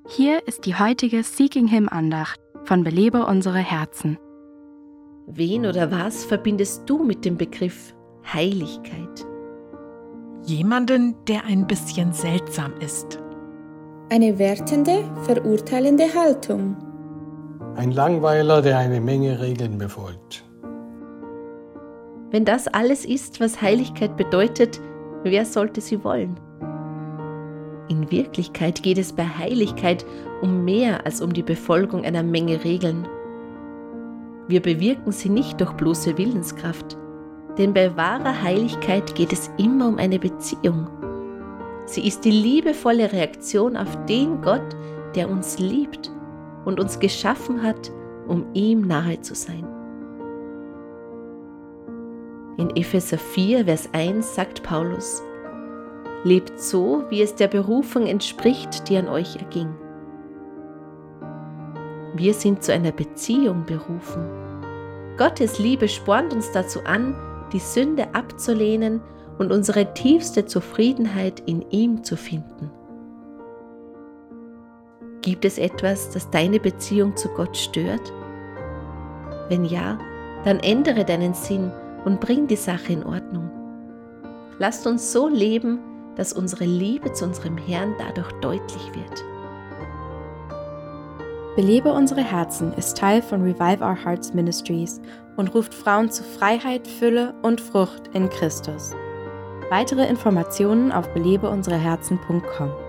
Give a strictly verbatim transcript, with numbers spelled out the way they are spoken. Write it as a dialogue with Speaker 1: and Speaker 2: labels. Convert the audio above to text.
Speaker 1: Hier ist die heutige Seeking Him Andacht von Belebe unsere Herzen.
Speaker 2: Wen oder was verbindest du mit dem Begriff Heiligkeit?
Speaker 3: Jemanden, der ein bisschen seltsam ist.
Speaker 4: Eine wertende, verurteilende Haltung.
Speaker 5: Ein Langweiler, der eine Menge Regeln befolgt.
Speaker 2: Wenn das alles ist, was Heiligkeit bedeutet, wer sollte sie wollen? In Wirklichkeit geht es bei Heiligkeit um mehr als um die Befolgung einer Menge Regeln. Wir bewirken sie nicht durch bloße Willenskraft, denn bei wahrer Heiligkeit geht es immer um eine Beziehung. Sie ist die liebevolle Reaktion auf den Gott, der uns liebt und uns geschaffen hat, um ihm nahe zu sein. In Epheser vier, Vers eins sagt Paulus: Lebt so, wie es der Berufung entspricht, die an euch erging. Wir sind zu einer Beziehung berufen. Gottes Liebe spornt uns dazu an, die Sünde abzulehnen und unsere tiefste Zufriedenheit in ihm zu finden. Gibt es etwas, das deine Beziehung zu Gott stört? Wenn ja, dann ändere deinen Sinn und bring die Sache in Ordnung. Lasst uns so leben, dass unsere Liebe zu unserem Herrn dadurch deutlich wird.
Speaker 1: Belebe unsere Herzen ist Teil von Revive Our Hearts Ministries und ruft Frauen zu Freiheit, Fülle und Frucht in Christus. Weitere Informationen auf belebe unsere herzen punkt com.